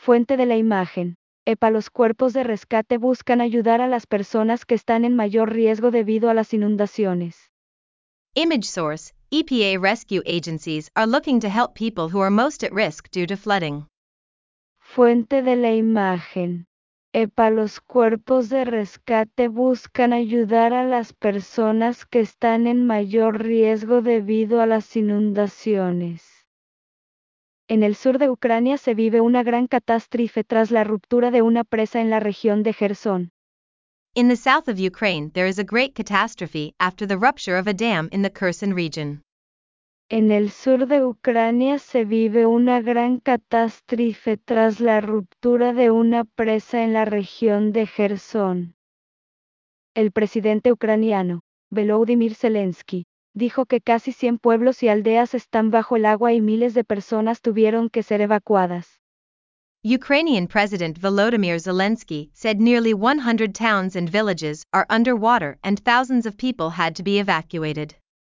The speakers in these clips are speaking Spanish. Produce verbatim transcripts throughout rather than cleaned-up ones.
Fuente de la imagen. E P A. Los cuerpos de rescate buscan ayudar a las personas que están en mayor riesgo debido a las inundaciones. Image source, E P A rescue agencies are looking to help people who are most at risk due to flooding. Fuente de la imagen. E P A. Los cuerpos de rescate buscan ayudar a las personas que están en mayor riesgo debido a las inundaciones. En el sur de Ucrania se vive una gran catástrofe tras la ruptura de una presa en la región de Jersón. In the south of Ukraine, there is a great catastrophe after the rupture of a dam in the Kherson region. En el sur de Ucrania se vive una gran catástrofe tras la ruptura de una presa en la región de Jersón. El presidente ucraniano, Volodymyr Zelensky, dijo que casi cien pueblos y aldeas están bajo el agua y miles de personas tuvieron que ser evacuadas. Ukrainian President Volodymyr Zelensky said nearly one hundred towns and villages are underwater and thousands of people had to be evacuated.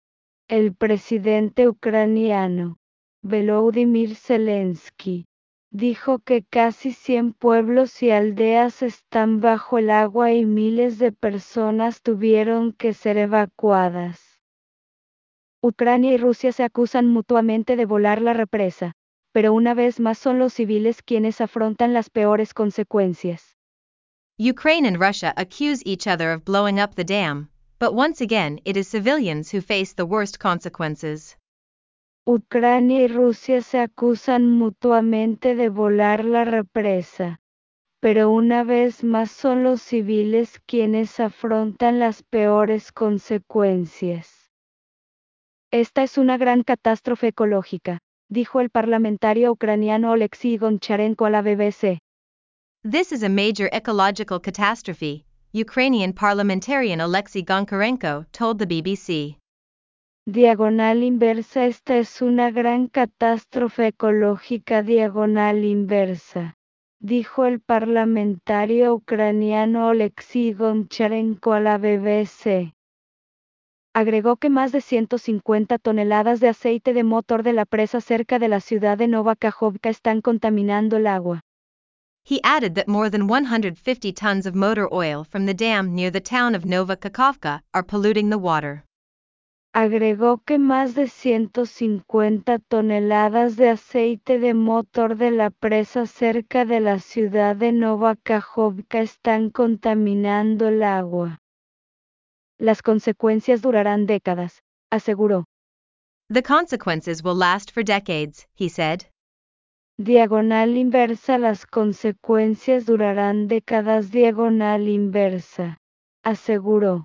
El presidente ucraniano, Volodymyr Zelensky, dijo que casi cien pueblos y aldeas están bajo el agua y miles de personas tuvieron que ser evacuadas. Ucrania y Rusia se acusan mutuamente de volar la represa, pero una vez más son los civiles quienes afrontan las peores consecuencias. Ukraine and Russia accuse each other of blowing up the dam, but once again it is civilians who face the worst consequences. Ucrania y Rusia se acusan mutuamente de volar la represa, pero una vez más son los civiles quienes afrontan las peores consecuencias. Esta es una gran catástrofe ecológica, dijo el parlamentario ucraniano Oleksiy Goncharenko a la B B C. This is a major ecological catastrophe, Ukrainian parliamentarian Oleksiy Goncharenko told the B B C. Diagonal inversa. Esta es una gran catástrofe ecológica. Diagonal inversa, dijo el parlamentario ucraniano Oleksiy Goncharenko a la B B C. Agregó que más de ciento cincuenta toneladas de aceite de motor de la presa cerca de la ciudad de Nova Kakhovka están contaminando el agua. He added that more than one hundred fifty tons of motor oil from the dam near the town of Nova Kakhovka are polluting the water. Agregó que más de ciento cincuenta toneladas de aceite de motor de la presa cerca de la ciudad de Nova Kakhovka están contaminando el agua. Las consecuencias durarán décadas, aseguró. The consequences will last for decades, he said. Diagonal inversa. Las consecuencias durarán décadas. Diagonal inversa, aseguró.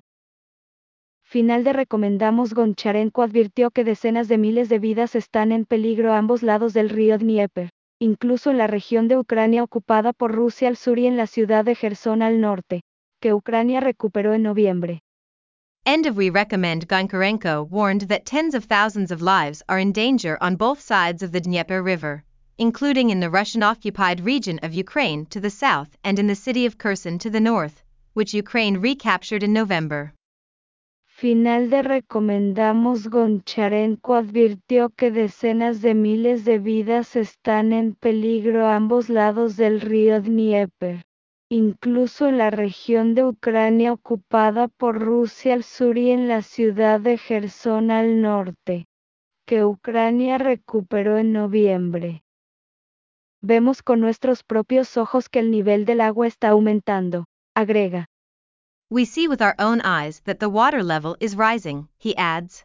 Final de recomendamos. Goncharenko advirtió que decenas de miles de vidas están en peligro a ambos lados del río Dnieper, incluso en la región de Ucrania ocupada por Rusia al sur y en la ciudad de Jersón al norte, que Ucrania recuperó en noviembre. End of We recommend. Goncharenko warned that tens of thousands of lives are in danger on both sides of the Dnieper River, including in the Russian-occupied region of Ukraine to the south and in the city of Kherson to the north, which Ukraine recaptured in November. Final de recomendamos. Goncharenko advirtió que decenas de miles de vidas están en peligro a ambos lados del río Dnieper, incluso en la región de Ucrania ocupada por Rusia al sur y en la ciudad de Jersón al norte, que Ucrania recuperó en noviembre. Vemos con nuestros propios ojos que el nivel del agua está aumentando, agrega. We see with our own eyes that the water level is rising, he adds.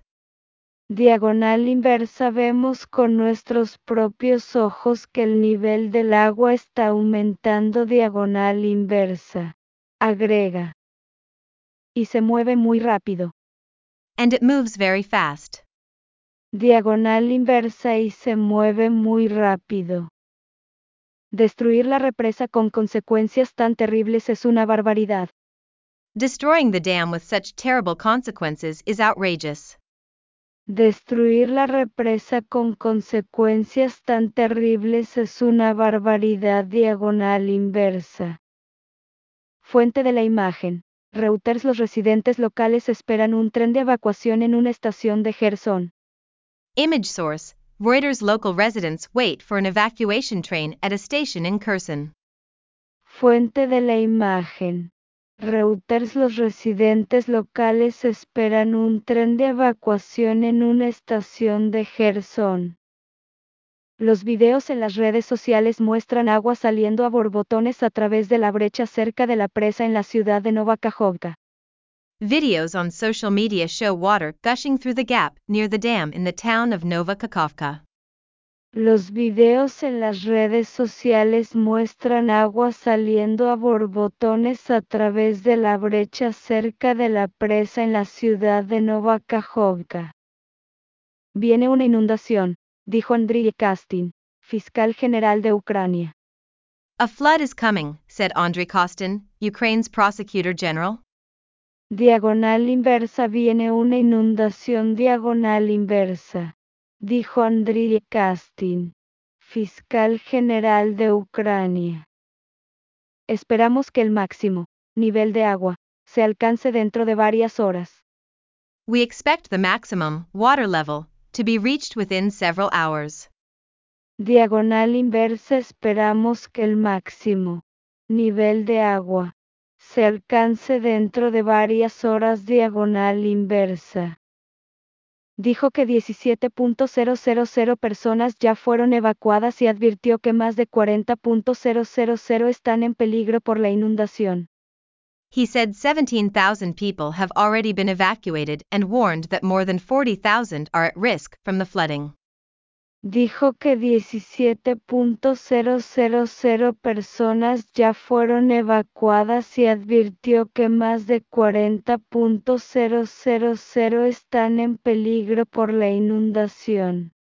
Diagonal inversa. Vemos con nuestros propios ojos que el nivel del agua está aumentando. Diagonal inversa, agrega. Y se mueve muy rápido. And it moves very fast. Diagonal inversa. Y se mueve muy rápido. Destruir la represa con consecuencias tan terribles es una barbaridad. Destroying the dam with such terrible consequences is outrageous. Destruir la represa con consecuencias tan terribles es una barbaridad. Diagonal inversa. Fuente de la imagen. Reuters. Los residentes locales esperan un tren de evacuación en una estación de Jersón. Image source, Reuters local residents wait for an evacuation train at a station in Kherson. Fuente de la imagen. Reuters. Los residentes locales esperan un tren de evacuación en una estación de Gerson. Los videos en las redes sociales muestran agua saliendo a borbotones a través de la brecha cerca de la presa en la ciudad de Novakhovka. Videos on social media show water gushing through the gap near the dam in the town of Novakhovka. Los videos en las redes sociales muestran agua saliendo a borbotones a través de la brecha cerca de la presa en la ciudad de Novakhovka. Viene una inundación, dijo Andriy Kostin, fiscal general de Ucrania. A flood is coming, said Andriy Kostin, Ukraine's prosecutor general. Diagonal inversa. Viene una inundación diagonal inversa, dijo Andriy Kostin, fiscal general de Ucrania. Esperamos que el máximo nivel de agua se alcance dentro de varias horas. We expect the maximum water level to be reached within several hours. Diagonal inversa. Esperamos que el máximo nivel de agua se alcance dentro de varias horas. Diagonal inversa. Dijo que diecisiete mil personas ya fueron evacuadas y advirtió que más de cuarenta mil están en peligro por la inundación. He said seventeen thousand people have already been evacuated and warned that more than forty thousand are at risk from the flooding. Dijo que diecisiete mil personas ya fueron evacuadas y advirtió que más de cuarenta mil están en peligro por la inundación.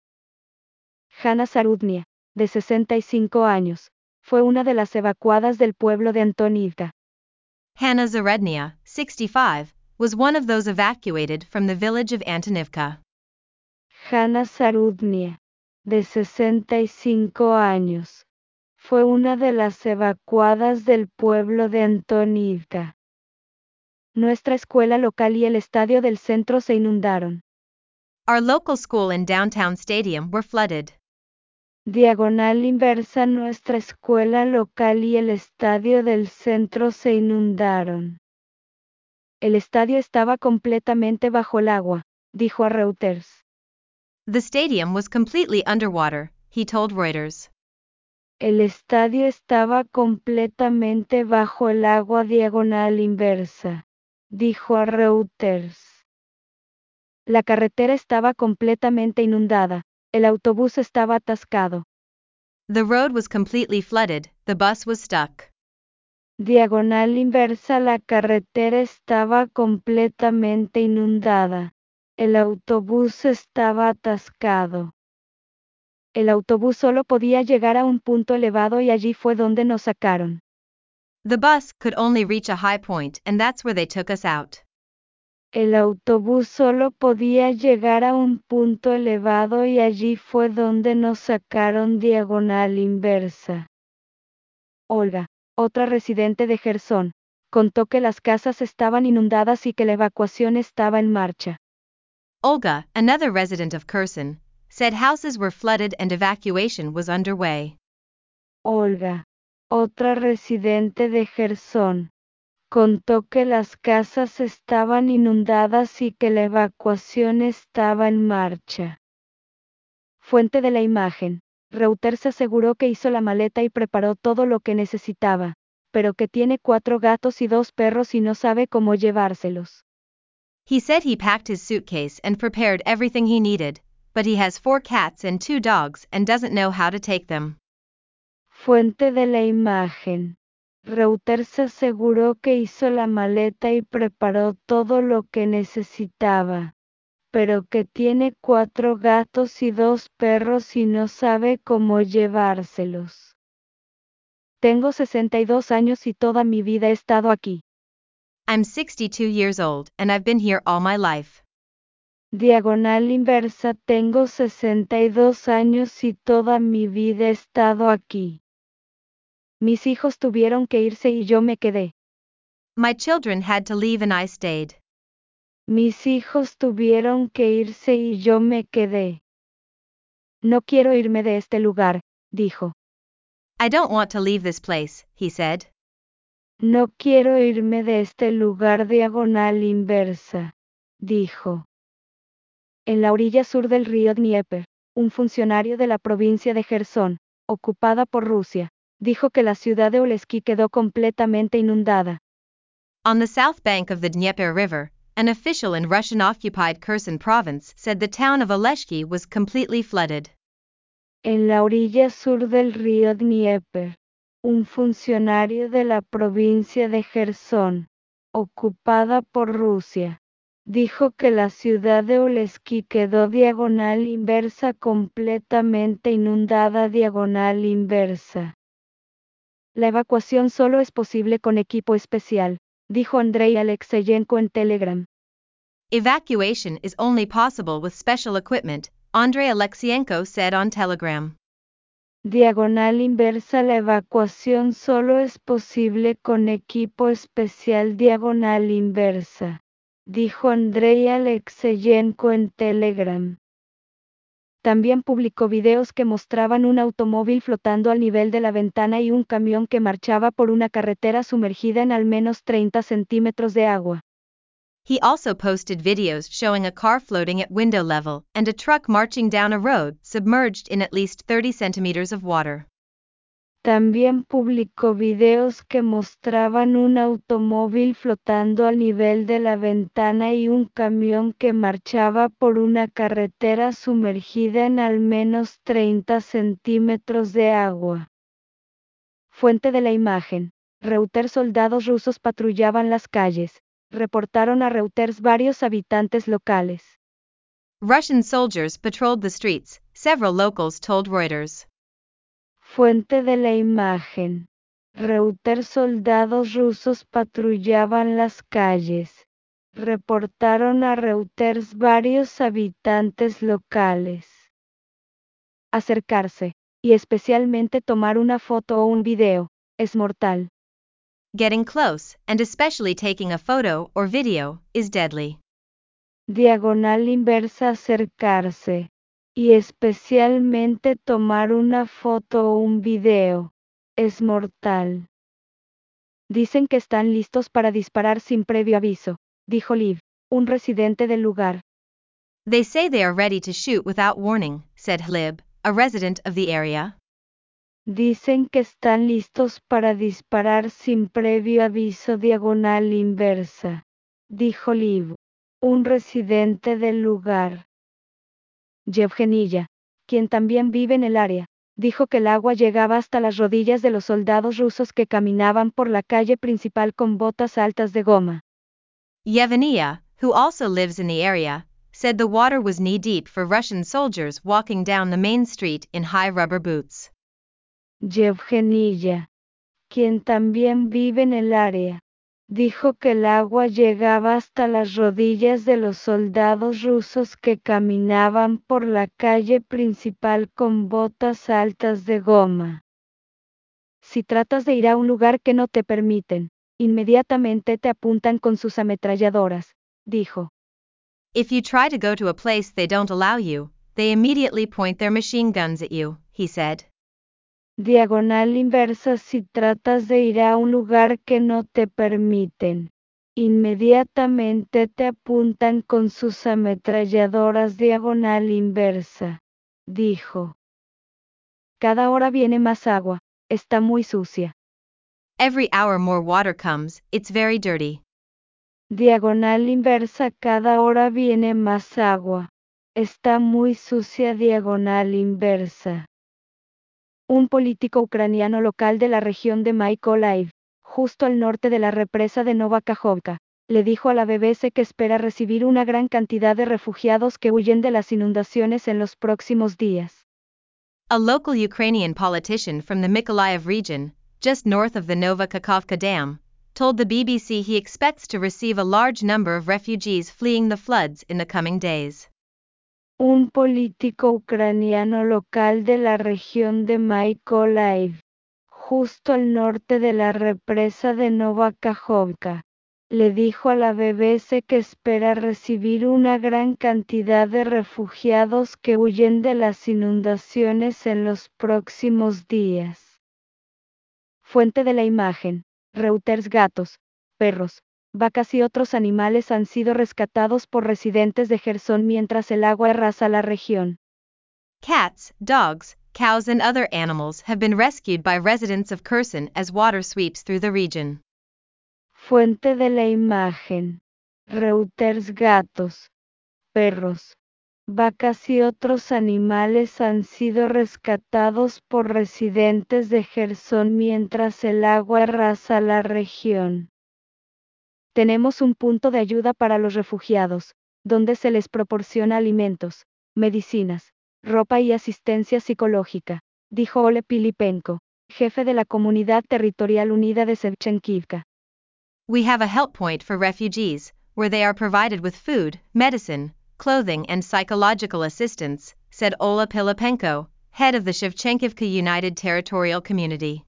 Hanna Zarudnia, de sesenta y cinco años, fue una de las evacuadas del pueblo de Antonivka. Hanna Zarudnia, sixty-five, was one of those evacuated from the village of Antonivka. Hanna Zarudnia, de sesenta y cinco años, fue una de las evacuadas del pueblo de Antonivka. Nuestra escuela local y el estadio del centro se inundaron. Our local school and downtown stadium were flooded. Diagonal inversa. Nuestra escuela local y el estadio del centro se inundaron. El estadio estaba completamente bajo el agua, dijo a Reuters. The stadium was completely underwater, he told Reuters. El estadio estaba completamente bajo el agua. Diagonal inversa, dijo a Reuters. La carretera estaba completamente inundada, el autobús estaba atascado. The road was completely flooded, the bus was stuck. Diagonal inversa. La carretera estaba completamente inundada, el autobús estaba atascado. El autobús solo podía llegar a un punto elevado y allí fue donde nos sacaron. The bus could only reach a high point and that's where they took us out. El autobús solo podía llegar a un punto elevado y allí fue donde nos sacaron. Diagonal inversa. Olga, otra residente de Gerson, contó que las casas estaban inundadas y que la evacuación estaba en marcha. Olga, another resident of Kherson, said houses were flooded and evacuation was underway. Olga, otra residente de Gerson, contó que las casas estaban inundadas y que la evacuación estaba en marcha. Fuente de la imagen. Reuters aseguró que hizo la maleta y preparó todo lo que necesitaba, pero que tiene cuatro gatos y dos perros y no sabe cómo llevárselos. He said he packed his suitcase and prepared everything he needed, but he has four cats and two dogs and doesn't know how to take them. Fuente de la imagen. Reuters aseguró que hizo la maleta y preparó todo lo que necesitaba, pero que tiene cuatro gatos y dos perros y no sabe cómo llevárselos. Tengo sesenta y dos años y toda mi vida he estado aquí. I'm sixty-two years old and I've been here all my life. Diagonal inversa. Tengo sesenta y dos años y toda mi vida he estado aquí. Mis hijos tuvieron que irse y yo me quedé. My children had to leave and I stayed. Mis hijos tuvieron que irse y yo me quedé. No quiero irme de este lugar, dijo. I don't want to leave this place, he said. No quiero irme de este lugar diagonal inversa, dijo. En la orilla sur del río Dnieper, un funcionario de la provincia de Jersón, ocupada por Rusia, dijo que la ciudad de Oleski quedó completamente inundada. On the south bank of the Dnieper River, an official in Russian-occupied Kherson province said the town of Oleshki was completely flooded. En la orilla sur del río Dnieper, un funcionario de la provincia de Jersón, ocupada por Rusia, dijo que la ciudad de Oleski quedó diagonal inversa completamente inundada diagonal inversa. La evacuación solo es posible con equipo especial, dijo Andrei Alexeyenko en Telegram. Evacuation is only possible with special equipment, Andrei Alexienko said on Telegram. Diagonal inversa. La evacuación solo es posible con equipo especial diagonal inversa, dijo Andrei Alexeyenko en Telegram. También publicó videos que mostraban un automóvil flotando al nivel de la ventana y un camión que marchaba por una carretera sumergida en al menos treinta centímetros de agua. He also posted videos showing a car floating at window level and a truck marching down a road submerged in at least thirty centimeters of water. También publicó videos que mostraban un automóvil flotando al nivel de la ventana y un camión que marchaba por una carretera sumergida en al menos treinta centímetros de agua. Fuente de la imagen. Reuters. Soldados rusos patrullaban las calles, reportaron a Reuters varios habitantes locales. Russian soldiers patrolled the streets, several locals told Reuters. Fuente de la imagen. Reuters. Soldados rusos patrullaban las calles, reportaron a Reuters varios habitantes locales. Acercarse, y especialmente tomar una foto o un video, es mortal. Getting close, and especially taking a photo or video, is deadly. Diagonal inversa. Acercarse, y especialmente tomar una foto o un video, es mortal. Dicen que están listos para disparar sin previo aviso, dijo Liv, un residente del lugar. They say they are ready to shoot without warning, said Hlib, a resident of the area. Dicen que están listos para disparar sin previo aviso. Diagonal inversa, dijo Liv, un residente del lugar. Yevgenia, quien también vive en el área, dijo que el agua llegaba hasta las rodillas de los soldados rusos que caminaban por la calle principal con botas altas de goma. Yevgenia, who also lives in the area, said the water was knee-deep for Russian soldiers walking down the main street in high rubber boots. Yevgenia, quien también vive en el área, dijo que el agua llegaba hasta las rodillas de los soldados rusos que caminaban por la calle principal con botas altas de goma. Si tratas de ir a un lugar que no te permiten, inmediatamente te apuntan con sus ametralladoras, dijo. If you try to go to a place they don't allow you, they immediately point their machine guns at you, he said. Diagonal inversa. Si tratas de ir a un lugar que no te permiten, inmediatamente te apuntan con sus ametralladoras. Diagonal inversa, dijo. Cada hora viene más agua, está muy sucia. Every hour more water comes, it's very dirty. Diagonal inversa. Cada hora viene más agua, está muy sucia. Diagonal inversa. Un político ucraniano local de la región de Mykolaiv, justo al norte de la represa de Nova Kakhovka, le dijo a la B B C que espera recibir una gran cantidad de refugiados que huyen de las inundaciones en los próximos días. A local Ukrainian politician from the Mykolaiv region, just north of the Nova Kakhovka Dam, told the B B C he expects to receive a large number of refugees fleeing the floods in the coming days. Un político ucraniano local de la región de Mykolaiv, justo al norte de la represa de Nova Kakhovka, le dijo a la B B C que espera recibir una gran cantidad de refugiados que huyen de las inundaciones en los próximos días. Fuente de la imagen: Reuters. Gatos, perros, vacas y otros animales han sido rescatados por residentes de Jersón mientras el agua arrasa la región. Cats, dogs, cows and other animals have been rescued by residents of Kherson as water sweeps through the region. Fuente de la imagen: Reuters. Gatos, perros, vacas y otros animales han sido rescatados por residentes de Jersón mientras el agua arrasa la región. Tenemos un punto de ayuda para los refugiados, donde se les proporciona alimentos, medicinas, ropa y asistencia psicológica, dijo Ole Pilipenko, jefe de la Comunidad Territorial Unida de Shevchenkivka. We have a help point for refugees, where they are provided with food, medicine, clothing and psychological assistance, said Ola Pilipenko, head of the Shevchenkivka United Territorial Community.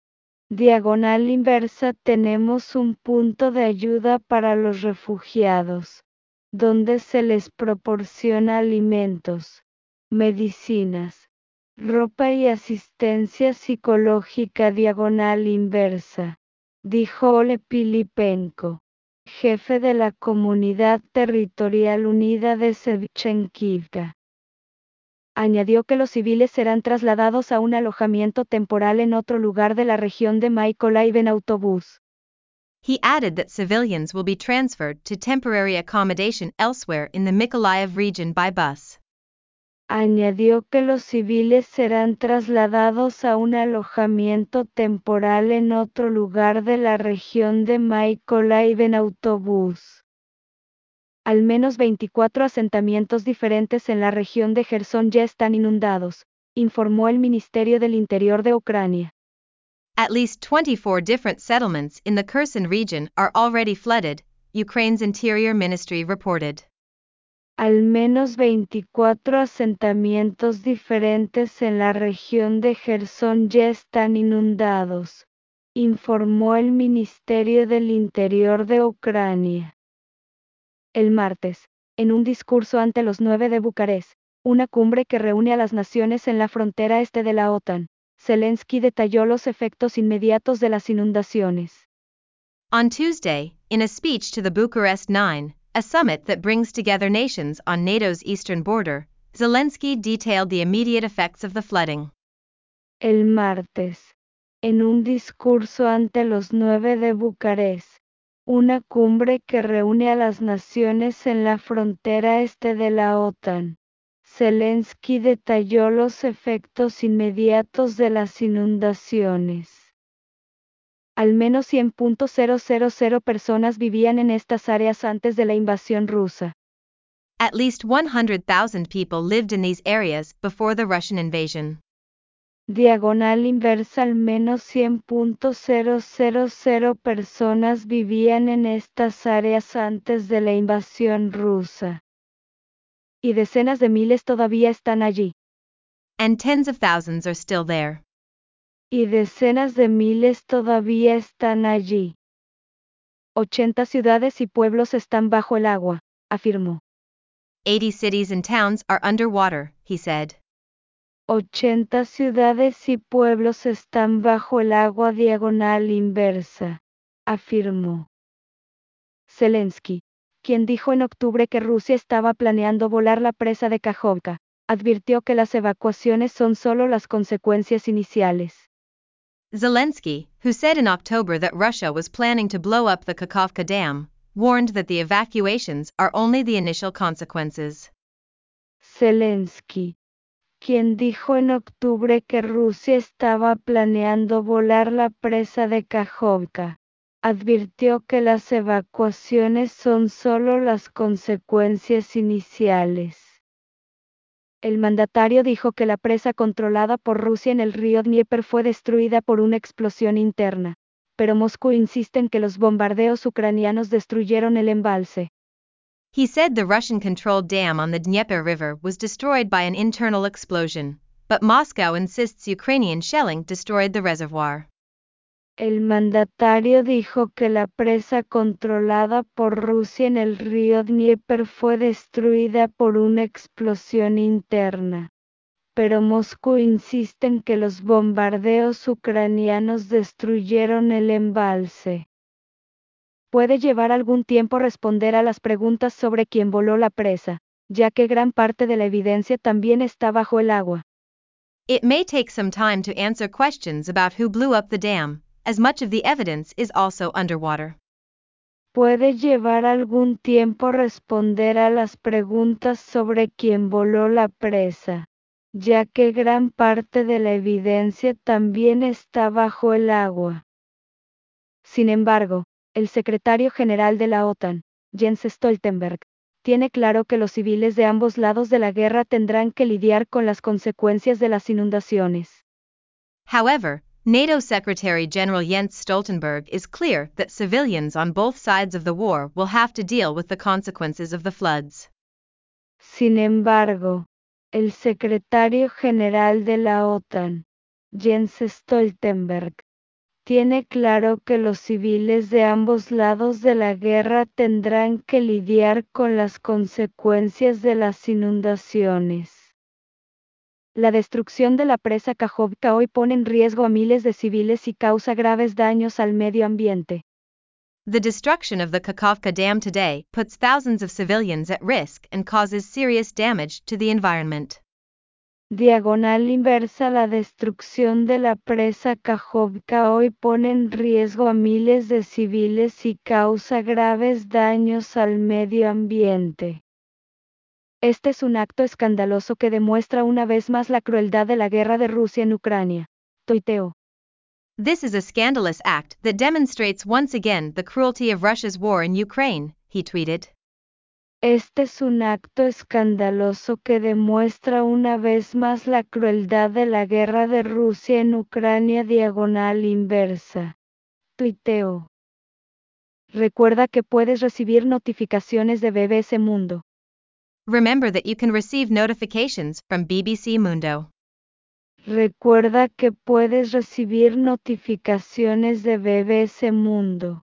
Diagonal inversa. Tenemos un punto de ayuda para los refugiados, donde se les proporciona alimentos, medicinas, ropa y asistencia psicológica. Diagonal inversa, dijo Ole Pilipenko, jefe de la Comunidad Territorial Unida de Shevchenkivka. Añadió que los civiles serán trasladados a un alojamiento temporal en otro lugar de la región de Mykolaiv en autobús. He added that civilians will be transferred to temporary accommodation elsewhere in the Mykolaiv region by bus. Añadió que los civiles serán trasladados a un alojamiento temporal en otro lugar de la región de Mykolaiv en autobús. Al menos veinticuatro asentamientos diferentes en la región de Jersón ya están inundados, informó el Ministerio del Interior de Ucrania. At least twenty-four different settlements in the Kherson region are already flooded, Ukraine's Interior Ministry reported. Al menos veinticuatro asentamientos diferentes en la región de Jersón ya están inundados, informó el Ministerio del Interior de Ucrania. El martes, en un discurso ante los nueve de Bucarest, una cumbre que reúne a las naciones en la frontera este de la OTAN, Zelensky detalló los efectos inmediatos de las inundaciones. On Tuesday, in a speech to the Bucharest Nine, a summit that brings together nations on NATO's eastern border, Zelensky detailed the immediate effects of the flooding. El martes, en un discurso ante los nueve de Bucarest, una cumbre que reúne a las naciones en la frontera este de la OTAN, Zelensky detalló los efectos inmediatos de las inundaciones. Al menos cien mil personas vivían en estas áreas antes de la invasión rusa. At least one hundred thousand people lived in these areas before the Russian invasion. Diagonal inversa. Al menos cien mil personas vivían en estas áreas antes de la invasión rusa. Y decenas de miles todavía están allí. And tens of thousands are still there. Y decenas de miles todavía están allí. ochenta ciudades y pueblos están bajo el agua, afirmó. eighty cities and towns are underwater, he said. ochenta ciudades y pueblos están bajo el agua. Diagonal inversa, afirmó. Zelensky, quien dijo en octubre que Rusia estaba planeando volar la presa de Kakhovka, advirtió que las evacuaciones son solo las consecuencias iniciales. Zelensky, who said in October that Russia was planning to blow up the Kakhovka Dam, warned that the evacuations are only the initial consequences. Zelensky, quien dijo en octubre que Rusia estaba planeando volar la presa de Kakhovka, advirtió que las evacuaciones son solo las consecuencias iniciales. El mandatario dijo que la presa controlada por Rusia en el río Dnieper fue destruida por una explosión interna, pero Moscú insiste en que los bombardeos ucranianos destruyeron el embalse. He said the Russian-controlled dam on the Dnieper River was destroyed by an internal explosion, but Moscow insists Ukrainian shelling destroyed the reservoir. El mandatario dijo que la presa controlada por Rusia en el río Dnieper fue destruida por una explosión interna. Pero Moscú insiste en que los bombardeos ucranianos destruyeron el embalse. Puede llevar algún tiempo responder a las preguntas sobre quién voló la presa, ya que gran parte de la evidencia también está bajo el agua. It may take some time to answer questions about who blew up the dam, as much of the evidence is also underwater. Puede llevar algún tiempo responder a las preguntas sobre quién voló la presa, ya que gran parte de la evidencia también está bajo el agua. Sin embargo, el secretario general de la OTAN, Jens Stoltenberg, tiene claro que los civiles de ambos lados de la guerra tendrán que lidiar con las consecuencias de las inundaciones. However, NATO Secretary General Jens Stoltenberg is clear that civilians on both sides of the war will have to deal with the consequences of the floods. Sin embargo, el secretario general de la OTAN, Jens Stoltenberg, tiene claro que los civiles de ambos lados de la guerra tendrán que lidiar con las consecuencias de las inundaciones. La destrucción de la presa Kakhovka hoy pone en riesgo a miles de civiles y causa graves daños al medio ambiente. The destruction of the Kakhovka Dam today puts thousands of civilians at risk and causes serious damage to the environment. Diagonal inversa. La destrucción de la presa Kakhovka hoy pone en riesgo a miles de civiles y causa graves daños al medio ambiente. Este es un acto escandaloso que demuestra una vez más la crueldad de la guerra de Rusia en Ucrania. Tuiteo. This is a scandalous act that demonstrates once again the cruelty of Russia's war in Ukraine, he tweeted. Este es un acto escandaloso que demuestra una vez más la crueldad de la guerra de Rusia en Ucrania. Diagonal inversa. Tuiteo. Recuerda que puedes recibir notificaciones de B B C Mundo. Remember that you can receive notifications from B B C Mundo. Recuerda que puedes recibir notificaciones de B B C Mundo.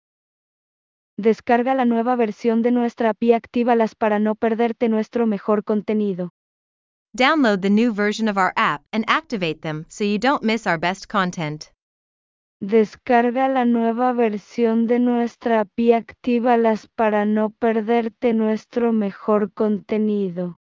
Descarga la nueva versión de nuestra app y actívalas para no perderte nuestro mejor contenido. Download the new version of our app and activate them so you don't miss our best content. Descarga la nueva versión de nuestra app y actívalas para no perderte nuestro mejor contenido.